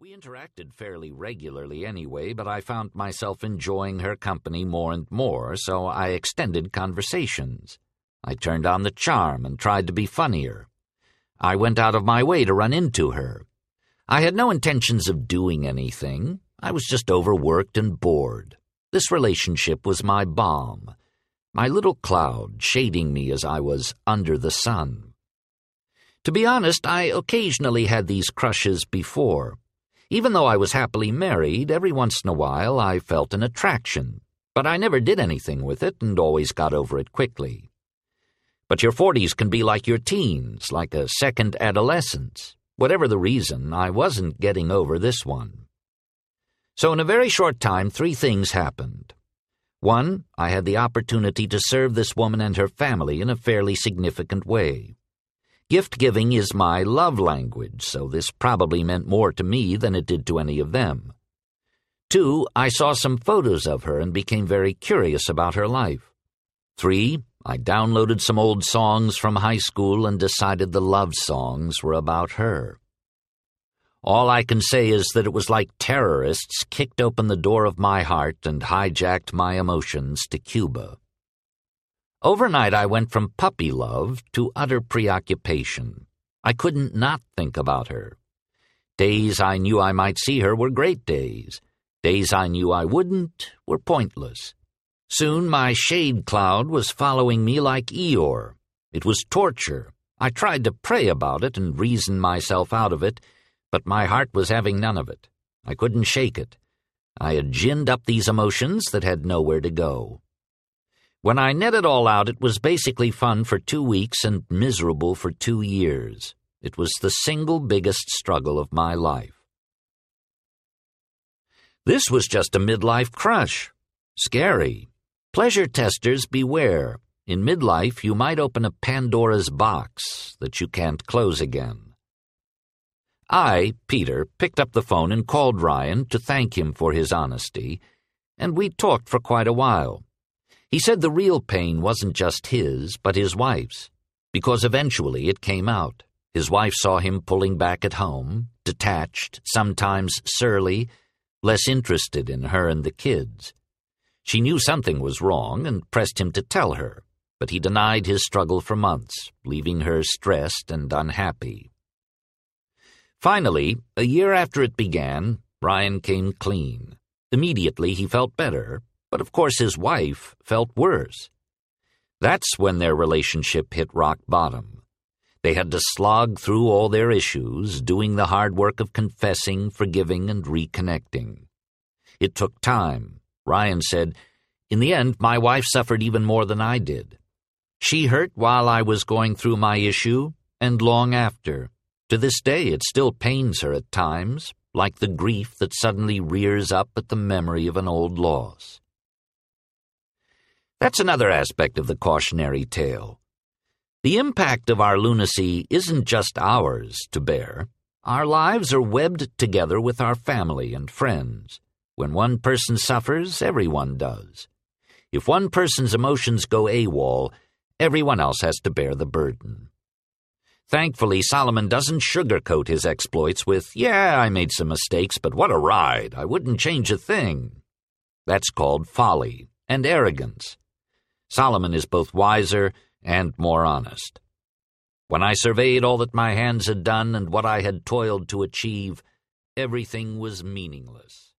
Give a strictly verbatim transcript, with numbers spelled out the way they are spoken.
We interacted fairly regularly anyway, but I found myself enjoying her company more and more, so I extended conversations. I turned on the charm and tried to be funnier. I went out of my way to run into her. I had no intentions of doing anything. I was just overworked and bored. This relationship was my balm, my little cloud shading me as I was under the sun. To be honest, I occasionally had these crushes before. Even though I was happily married, every once in a while I felt an attraction, but I never did anything with it and always got over it quickly. But your forties can be like your teens, like a second adolescence. Whatever the reason, I wasn't getting over this one. So in a very short time, three things happened. One, I had the opportunity to serve this woman and her family in a fairly significant way. Gift-giving is my love language, so this probably meant more to me than it did to any of them. Two, I saw some photos of her and became very curious about her life. Three, I downloaded some old songs from high school and decided the love songs were about her. All I can say is that it was like terrorists kicked open the door of my heart and hijacked my emotions to Cuba. Overnight I went from puppy love to utter preoccupation. I couldn't not think about her. Days I knew I might see her were great days. Days I knew I wouldn't were pointless. Soon my shade cloud was following me like Eeyore. It was torture. I tried to pray about it and reason myself out of it, but my heart was having none of it. I couldn't shake it. I had ginned up these emotions that had nowhere to go. When I net it all out, it was basically fun for two weeks and miserable for two years. It was the single biggest struggle of my life. This was just a midlife crush. Scary. Pleasure testers, beware. In midlife, you might open a Pandora's box that you can't close again. I, Peter, picked up the phone and called Ryan to thank him for his honesty, and we talked for quite a while. He said the real pain wasn't just his, but his wife's, because eventually it came out. His wife saw him pulling back at home, detached, sometimes surly, less interested in her and the kids. She knew something was wrong and pressed him to tell her, but he denied his struggle for months, leaving her stressed and unhappy. Finally, a year after it began, Ryan came clean. Immediately he felt better, but of course his wife felt worse. That's when their relationship hit rock bottom. They had to slog through all their issues, doing the hard work of confessing, forgiving, and reconnecting. It took time. Ryan said, "In the end, my wife suffered even more than I did. She hurt while I was going through my issue, and long after. To this day, it still pains her at times, like the grief that suddenly rears up at the memory of an old loss." That's another aspect of the cautionary tale. The impact of our lunacy isn't just ours to bear. Our lives are webbed together with our family and friends. When one person suffers, everyone does. If one person's emotions go AWOL, everyone else has to bear the burden. Thankfully, Solomon doesn't sugarcoat his exploits with, "Yeah, I made some mistakes, but what a ride. I wouldn't change a thing." That's called folly and arrogance. Solomon is both wiser and more honest. When I surveyed all that my hands had done and what I had toiled to achieve, everything was meaningless.